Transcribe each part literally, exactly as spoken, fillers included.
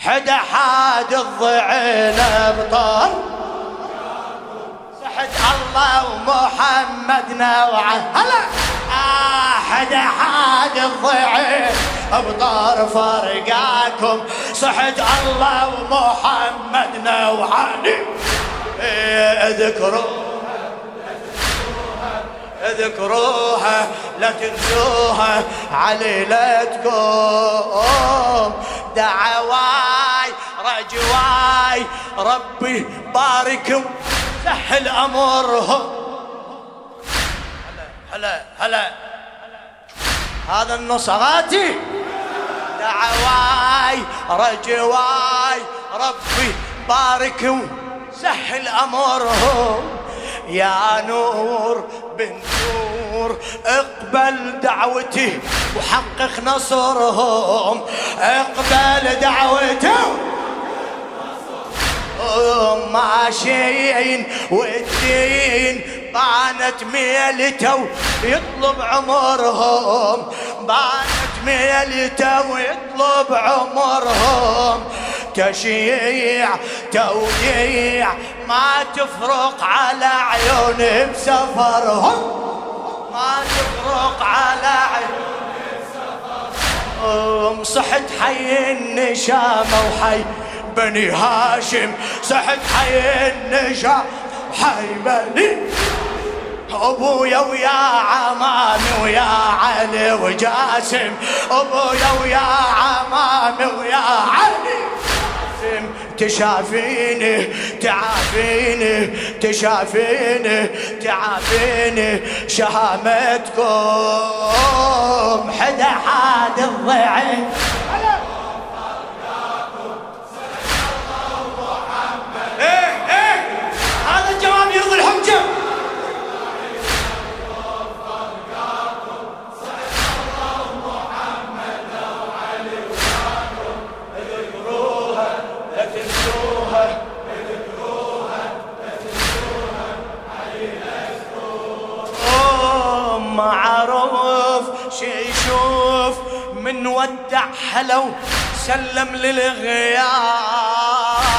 حدا حاد الضعين ابطال صحت الله ومحمد نوعه هلا آه حدا حاد الضعين ابطال فرقاكم صحت الله ومحمد نوعاني اذكروها اذكروها لا تنسوها عليلتكم دعواي رجواي ربي باركم سهل امرهم هلا هلا هذا النصراتي دعواي رجواي ربي باركم سهل امرهم يا نور بن نور اقبل دعوتي وحقق نصرهم اقبل دعوتهم ماشيين والدين بانت ميلته يطلب عمرهم بانت ميلته ويطلب عمرهم تشييع توديع ما تفرق على عيون بسفرهم ما تفرق على عيون بسفرهم صحت حي النشامة وحي بني هاشم صحت حي النشامة حي بني ابويا ويا عمامي ويا علي وجاسم ابويا ويا عمامي ويا علي تشافيني تعافيني تشافيني تعافيني شهامتكم حدا حاد الضعين ايه ايه هذا الجواب يرضي الحجة معروف شي يشوف من ودع حلو سلم للغياب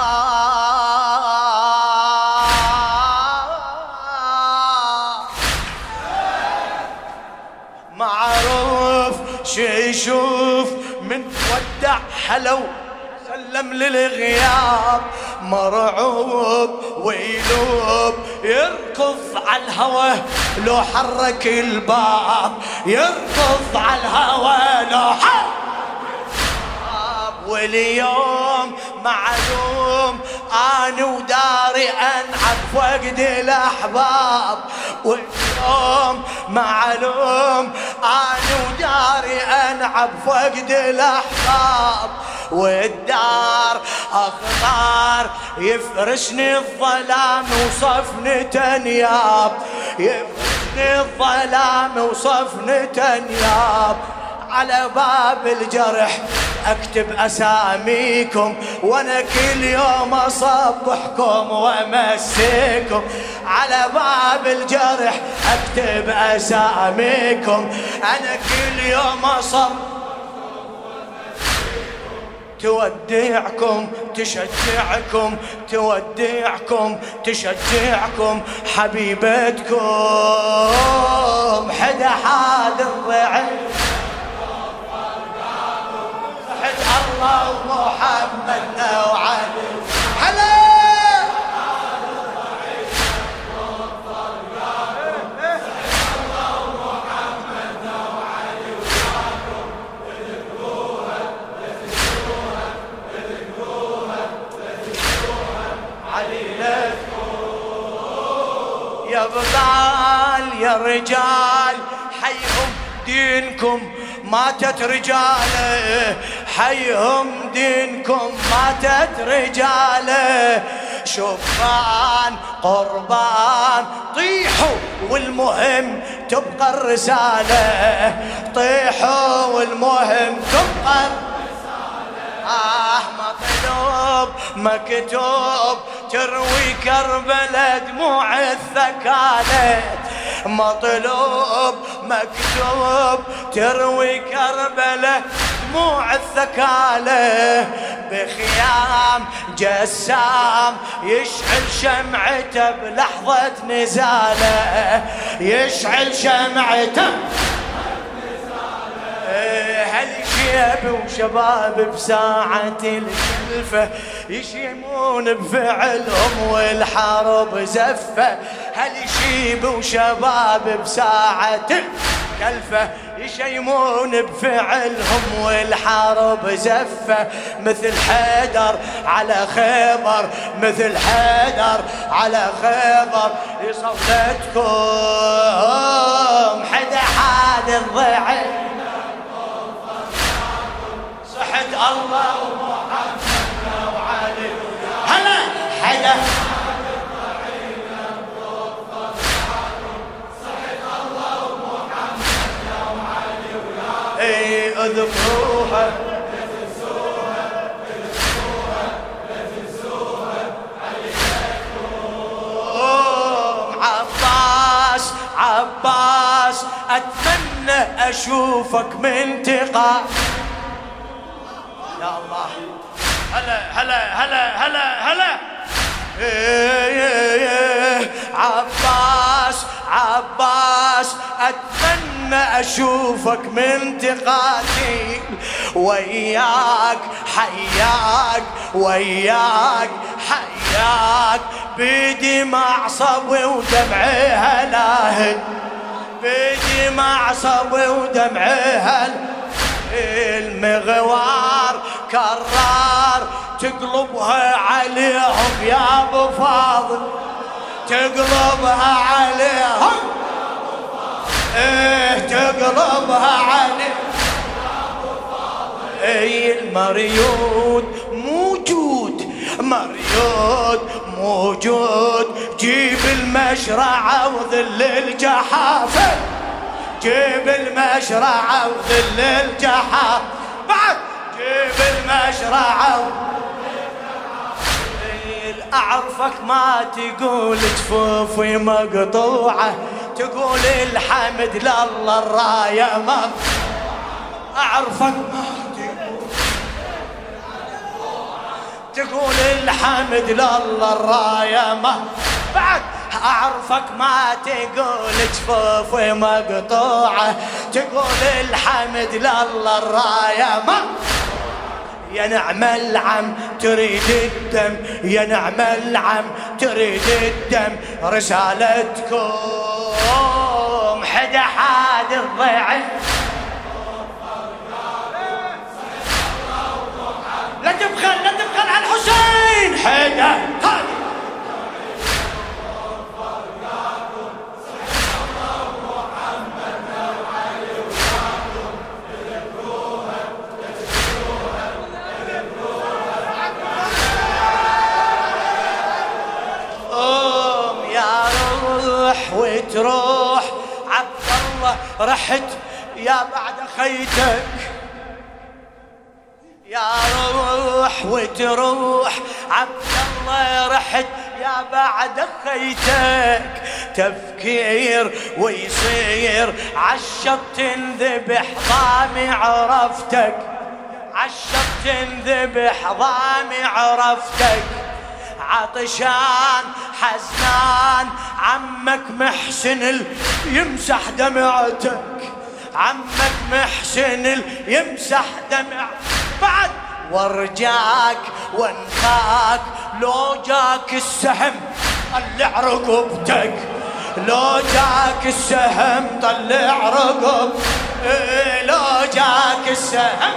معروف شي يشوف من ودع حلو سلم للغياب مرعوب ويلوب يركض على الهوى لو حرك الباب يركض على الهوى لو حرك الباب واليوم معلوم أنا وداري أنعب فقد الأحباب واليوم معلوم أنا وداري أنعب فقد الأحباب والدار أخضر يفرشني الظلام وصفني تنياب يفرشني الظلام وصفني تنياب على باب الجرح اكتب اساميكم وانا كل يوم اصبحكم وامسيكم على باب الجرح اكتب اساميكم انا كل يوم اصبحكم توديعكم تشجعكم توديعكم تشجعكم حبيبتكم حدا حاد الضعين صحت الله ومحمد وعلي هلا يا بطال يا رجال حيهم دينكم ماتت رجاله حيهم دينكم ماتت رجاله شبان قربان طيحوا والمهم تبقى الرسالة طيحوا والمهم تبقى آه مطلوب مكتوب تروي كربلة دموع الثكالة مطلوب مكتوب تروي كربلة دموع الثكالة بخيام جسام يشعل شمعته بلحظة نزاله، يشعل شمعته هالشيب وشباب بساعة الكلفة يشيمون بفعلهم والحرب زفة. هالشيب وشباب بساعة الكلفة يشيمون بفعلهم والحرب زفة. مثل حيدر على خيبر، مثل حيدر على خيبر صولتكم حدا حاد الضعيف صحت الله ومحمد وعلي. هلا حدا اذكروها اذكروها اذكروها عليكم. عباس عباس اتمنى اشوفك من تقى يا الله. هلا هلا هلا هلا هلا عباس عباس اتمنى اشوفك من تقاتل وياك حياك وياك حياك بدمع صبي ودمعي هلاهل بدمع صبي ودمعي هل المغوار كرار تقلبها عليهم يا ابو فاضل تقلبها عليهم ايه تقلبها عليهم ايه المريود موجود مريود موجود جيب المشرعة وذل الجحافة جيب المشرعة وذل الجحافة بعد جيب المشرعة أعرفك ما تقول جفوفي مقطوعة تقول الحمد لله الراية ما أعرفك ما تقول تقول الحمد لله الراية ما بعد أعرفك ما تقول جفوفي مقطوعة تقول الحمد لله الراية ما يا نعم العم تريد الدم يا نعم العم تريد الدم رسالتكم حدا حاد الضيعف لا تبخل لا تبخل على الحسين حدا هادي وتروح عبد الله رحت يا بعد خيتك يا روح وتروح عبد الله رحت يا بعد خيتك تفكير ويصير عالشط تنذبح ضامي عرفتك عالشط تنذبح ضامي عرفتك عطشان حزنان عمك محسن يمسح دمعتك عمك محسن يمسح دمع بعد ورجاك وانخاك لو جاك السهم طلع رقبتك لو جاك السهم طلع رقب لو جاك السهم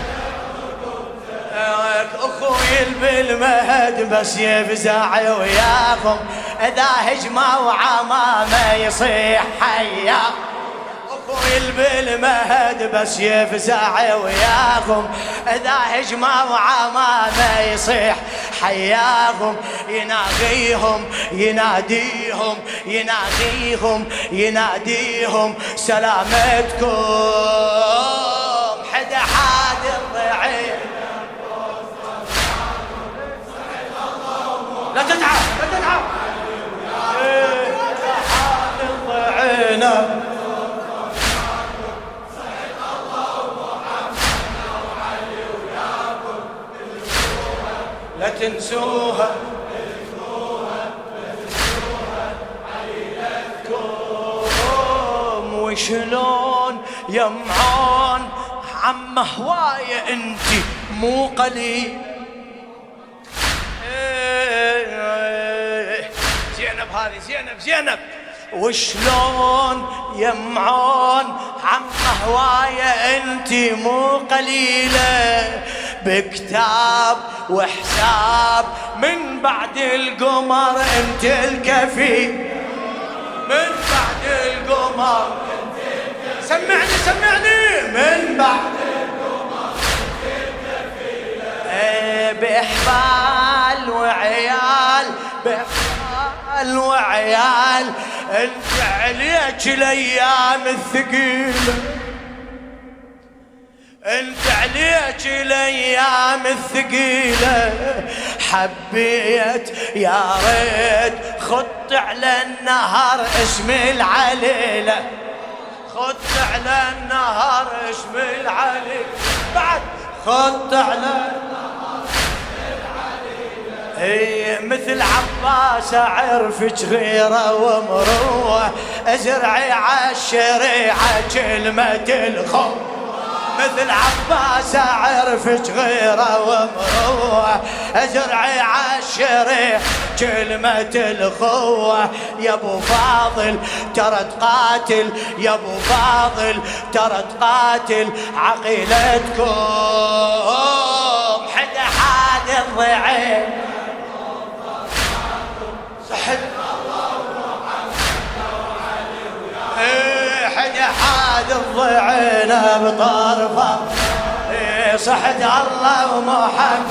اخوي بالمهد بس يفزع وياكم اذا هجموا عمامه يصيح حيا اخوي بالمهد بس يفزع وياكم اذا هجموا عمامه يصيح حياكم يناديهم يناديهم يناديهم يناديهم سلامتكم حدا حاد الضعيف لا تتعب لا تتعب حال الضعينة لا تنسوها وشلون يمعون عم هواية انتي مو قليل. زينب هذه زينب زينب وشلون يمعون عم هواية انتي مو قليلة بكتاب وحساب من بعد القمر انت الكفي من بعد القمر سمعني سمعني من بعد القمر ايه بإحبال وعيال بإحبال وعيال انت عليك الايام الثقيله انت عليك الايام الثقيله حبيت يا ريت خط على النهر اسم العليله خط على النهر اسم العليله بعد خط على النهر اسم العليله اي مثل عباس اعرفك غيره ومروه ازرعي عالشريعه كلمه الخوف مثل عباس اعرفك غيره ومروه ازرعي عالشريعه كلمة الخوة يا ابو فاضل ترى تقاتل يا ابو فاضل ترى تقاتل عقيلتكم حدا حاد الضعين صحت ايه حدا حاد الضعين بطرفه ايه صحت الله ومحمد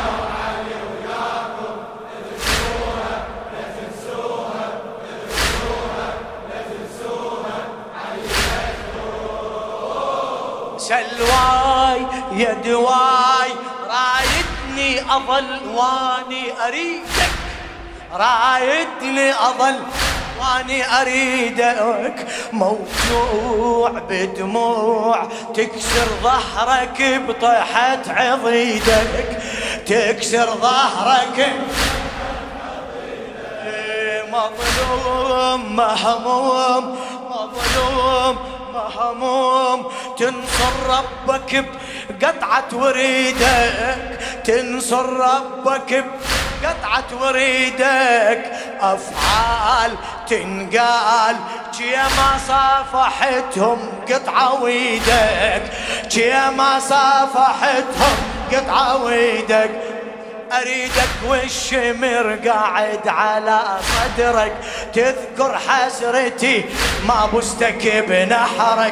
سلواي يا دواي رايدني اظل واني اريدك رايدني اظل واني اريدك موجوع بدموع تكسر ظهرك بطيحة عضيدك تكسر ظهرك مظلوم مهموم مظلوم مهموم تنصر ربك بقطعة وريدك تنصر ربك بقطعة وريدك أفعال تنقال كيما صافحتهم قطعة ويدك كيما صافحتهم قطعة ويدك أريدك والشمر قاعد على صدرك تذكر حسرتي ما بستك بنحرك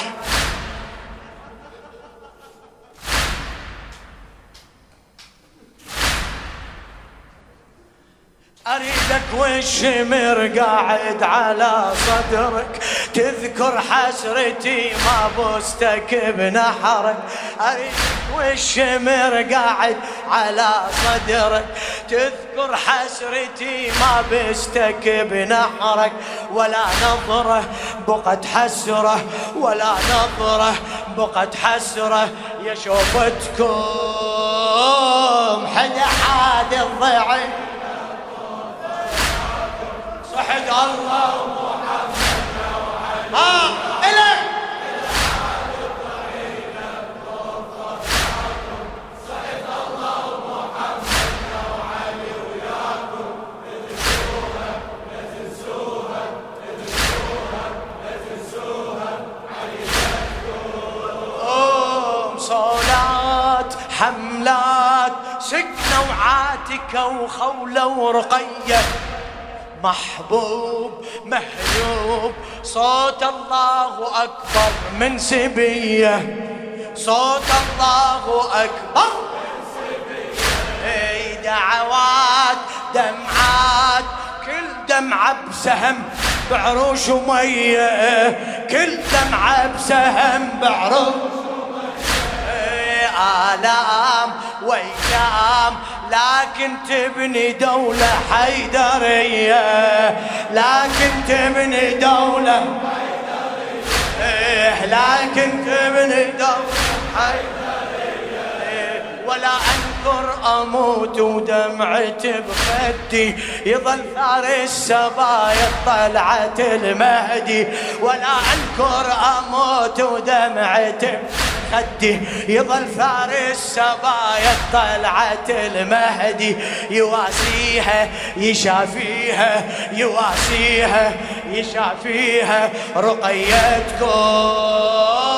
أريدك والشمر قاعد على صدرك تذكر حسرتي ما بستك بنحرك أريدك والشمر قاعد على صدرك تذكر حسرتي ما بستك بنحرك ولا نظرة بقت حسرة ولا نظرة بقت حسرة يا شوفتكم حدا حاد الضعين صحد الله ومحمد ها إلك صحد الله ومحمد وعلي وياكم ادرسوها لا تنسوها ادرسوها لا تنسوها عليكم صولات حملات سكنة وعاتكة وخولة ورقية محبوب محيوب صوت الله أكبر من سبية صوت الله أكبر من سبية دعوات دمعات كل دمعة بسهم بعروش ومية كل دمعة بسهم بعروش ومية آلام وأيام لكن تبني دولة حيدرية لكن تبني دولة حيدرية لكن تبني دولة حيدرية ولا أنكر أموت ودمعت بخدي، يظل ثار السبايا طلعة المهدي. ولا أنكر أموت ودمعت بخدي، يظل ثار السبايا طلعة المهدي. يواسيها يشافيها يواسيها يشافيها رقيتكم